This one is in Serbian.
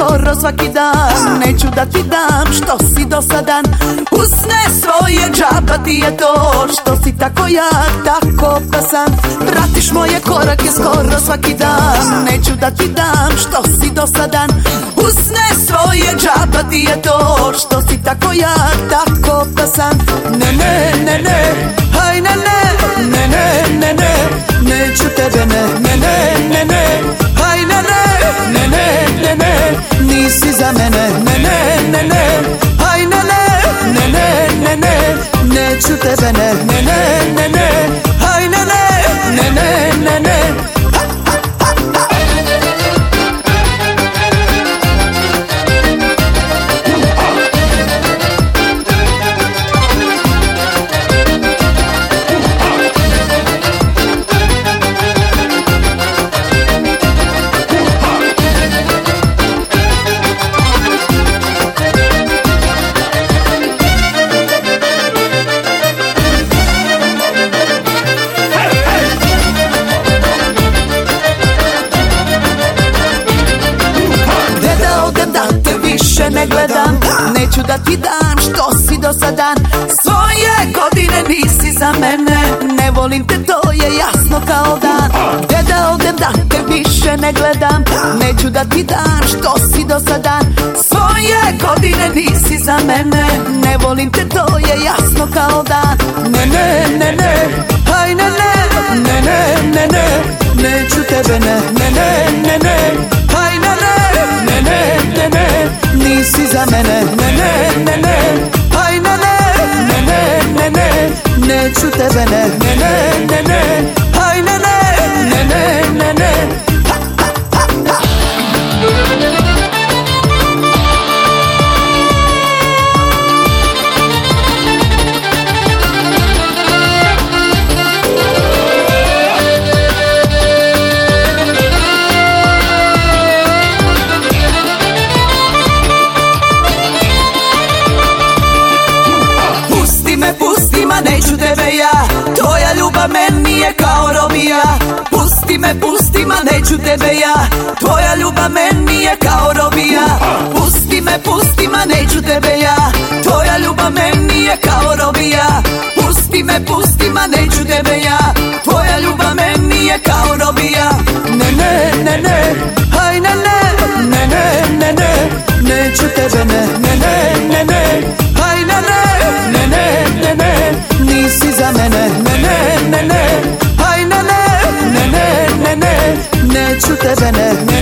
skoro svaki dan. Neću da ti dam što si dosadan. Usne svoje, džaba ti je to što si tako jak, tako opasan. Pratiš moje korake skoro svaki dan. Neću da ti dam što si dosadan. Usne svoje, džaba ti je to što si tako jak, tako opasan. Ne, ne, ne, ne, haj ne, ne, ne, ne, ne, ne, neću tebe, ne, ne, ne, ne, ne, haj ne, ne, ne, ne, ne, ne, nisi za mene, ne, ne, ne, ne, haj ne, ne, ne, ne, ne, ne, neću tebe, ne, ne, ne, ne, ne, haj ne, ne, ne, ne, ne, ne. Ne gledam, neću da ti dam što si dosadan. Svoje godine nisi za mene, ne volim te, to je jasno kao dan. Gde da odem da te više ne gledam, neću da ti dam što si dosadan. Svoje godine nisi za mene, ne volim te, to je jasno kao dan. Ne, ne, ne, ne, haj ne, ne, ne, ne, ne, ne, neću tebe, ne, ne, ne, ne, ne, haj ne, ne, ne, ne, ne, ne, nisi za mene, ne, ne, ne, ne, haj ne, ne, ne, ne, ne, ne, neću tebe, ne, ne, ne, ne, ne, haj ne, ne, ne, ne, ne, ne. Neću tebe ja, tvoja ljubav meni je kao robija. Pusti me, neću tebe ja, tvoja ljubav meni je kao robija. Pusti me, neću tebe ja, tvoja ljubav meni je kao robija. Pusti me, neću tebe ja, tvoja ljubav meni je kao robija. Ne, ne, ne, ne, haj ne, ne, ne, ne, ne, ne, neću tebe, ne, ne, ne, ne, ne, haj ne, ne, ne, ne, ne, ne, nisi za mene, ne, ne, ne, ne, haj ne, ne, ne, ne, ne, ne, neću tebe, ne, ne.